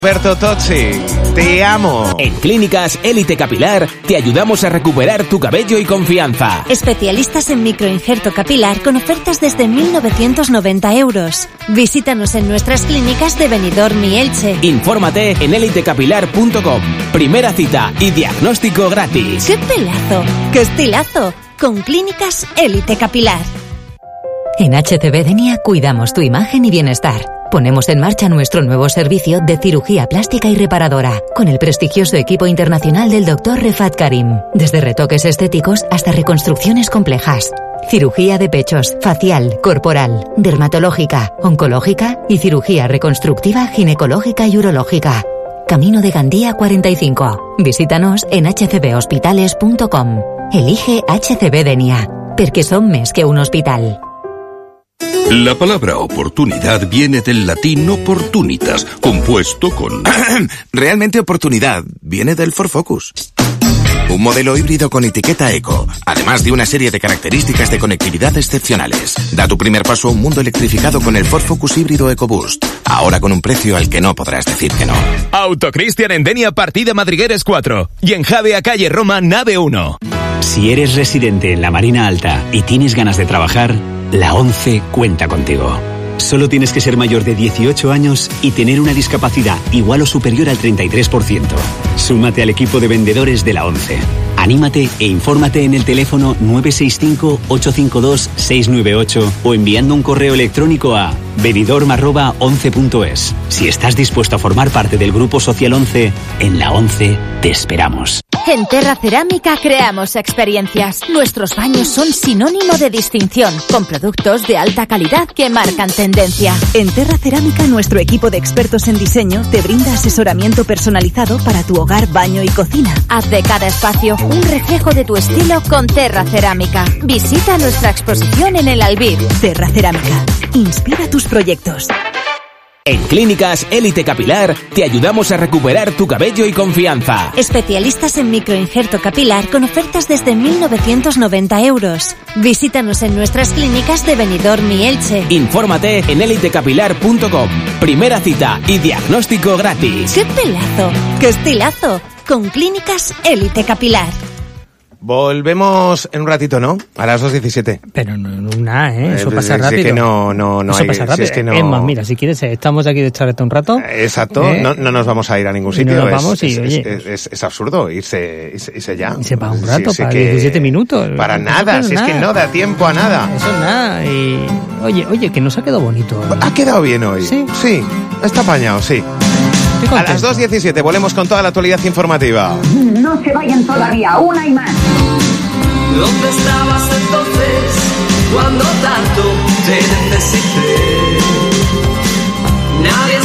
Alberto Tozzi, te amo. En Clínicas Élite Capilar te ayudamos a recuperar tu cabello y confianza. Especialistas en microinjerto capilar con ofertas desde 1.990 euros. Visítanos en nuestras clínicas de Benidorm y Elche. Infórmate en elitecapilar.com. Primera cita y diagnóstico gratis. ¡Qué pelazo! ¡Qué estilazo! Con Clínicas Élite Capilar. En HCB Denia cuidamos tu imagen y bienestar. Ponemos en marcha nuestro nuevo servicio de cirugía plástica y reparadora, con el prestigioso equipo internacional del Dr. Refat Karim. Desde retoques estéticos hasta reconstrucciones complejas. Cirugía de pechos, facial, corporal, dermatológica, oncológica y cirugía reconstructiva ginecológica y urológica. Camino de Gandía 45. Visítanos en hcbhospitales.com. Elige HCB Denia, porque son més que un hospital. La palabra oportunidad viene del latín opportunitas, compuesto con... Realmente oportunidad viene del Ford Focus. Un modelo híbrido con etiqueta eco, además de una serie de características de conectividad excepcionales. Da tu primer paso a un mundo electrificado con el Ford Focus híbrido EcoBoost. Ahora con un precio al que no podrás decir que no. Autocristian en Denia, partida Madrigueres 4. Y en Javea, calle Roma, nave 1. Si eres residente en la Marina Alta y tienes ganas de trabajar, la ONCE cuenta contigo. Solo tienes que ser mayor de 18 años y tener una discapacidad igual o superior al 33%. Súmate al equipo de vendedores de la ONCE. Anímate e infórmate en el teléfono 965-852-698 o enviando un correo electrónico a benidorm@once.es. Si estás dispuesto a formar parte del Grupo Social 11, en la ONCE te esperamos. En Terra Cerámica creamos experiencias. Nuestros baños son sinónimo de distinción, con productos de alta calidad que marcan tendencia. En Terra Cerámica, nuestro equipo de expertos en diseño te brinda asesoramiento personalizado para tu hogar, baño y cocina. Haz de cada espacio un reflejo de tu estilo con Terra Cerámica. Visita nuestra exposición en el Albir. Terra Cerámica. Inspira tus proyectos. En Clínicas Élite Capilar te ayudamos a recuperar tu cabello y confianza. Especialistas en microinjerto capilar con ofertas desde 1.990 euros. Visítanos en nuestras clínicas de Benidorm y Elche. Infórmate en elitecapilar.com. Primera cita y diagnóstico gratis. ¡Qué pelazo! ¡Qué estilazo! Con Clínicas Élite Capilar. Volvemos en un ratito, ¿no? A las 2:17. Pero eso pasa rápido. Es que no eso hay, pasa rápido. Es que no... Es más, mira, si quieres, estamos aquí de charleta un rato. Exacto, no nos vamos a ir a ningún sitio. No nos vamos es absurdo irse ya. Irse para un rato, para 17 minutos. Para nada, si es que no da tiempo a nada. Eso es nada. Y oye, que nos ha quedado bonito. ¿Ha quedado bien hoy? Sí. Sí, está apañado, sí. A las 2:17 volvemos con toda la actualidad informativa. No se vayan todavía, una y más. ¿Dónde estabas entonces cuando tanto te necesité? Nadie